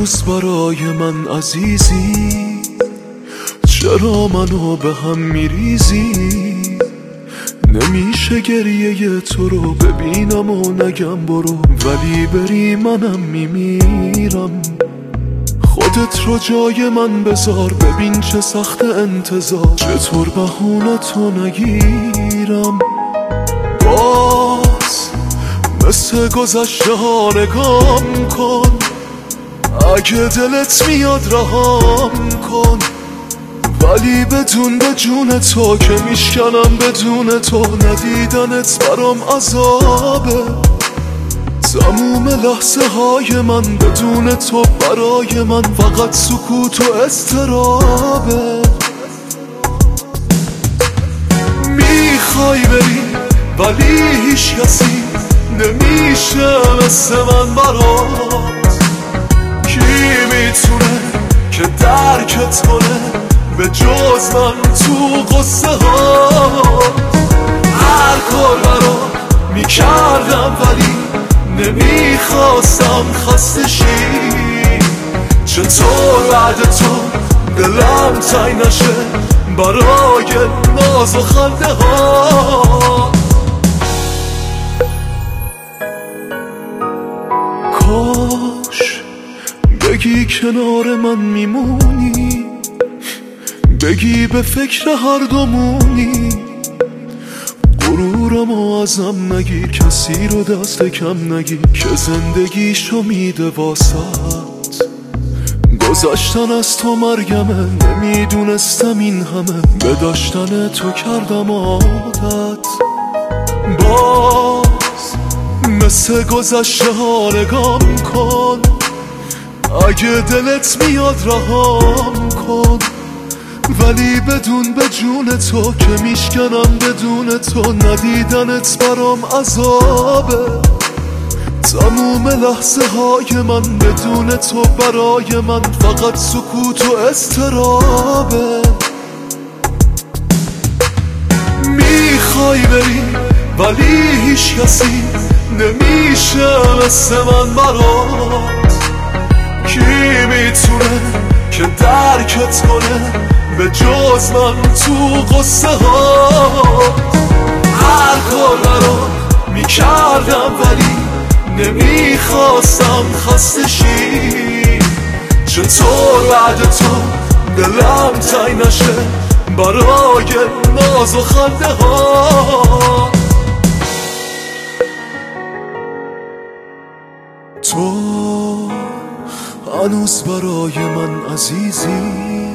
هنوز برای من عزیزی؟ چرا منو به هم میریزی؟ نمیشه گریه تو رو ببینم و نگم برو، ولی بری منم میمیرم. خودت رو جای من بذار، ببین چه سخت انتظار، چطور بهونه تو نگیرم. باز مثل گذشته ها نگام کن، اگه دلت میاد رهام کن، ولی بدون به جون تو که میشکنم بدون تو، ندیدنت برام عذابه. تموم لحظه های من بدون تو برای من فقط سکوت و اضطرابه. میخوای بری ولی هیچ کسی نمیشه مثل من برات. کی میتونه که درکت کنه به جز من تو قصه ها؟ هر کار برات میکردم ولی نمیخواستم خسته شی. چطور بعد تو دلم تنگ نشه برای ناز و خنده ها؟ کاش بگی کنار من میمونی، بگی به فکر هر دومونی. غرورمو ازم نگیر، کسی رو دست کم نگیر که زندگیشو میده واسط. گذشتن از تو مرگمه، نمیدونستم این همه به داشتن تو کردم عادت. باز مثل گذشته ها نگام کن، اگه دلت میاد رهام کن، ولی بدون به جون تو که میشکنم بدون تو، ندیدنت برام عذابه. تموم لحظه های من بدون تو برای من فقط سکوت و اضطرابه. میخوای بری ولی هیچ کسی نمیشه مثل من برات. کی میتونه که درکت کنه به جز من تو قصه ها؟ هر کار برات میکردم ولی نمیخواستم خسته شی. چطور بعد تو دلم تنگ نشه برای ناز و خنده ها؟ تو هنوز برای من عزیزی؟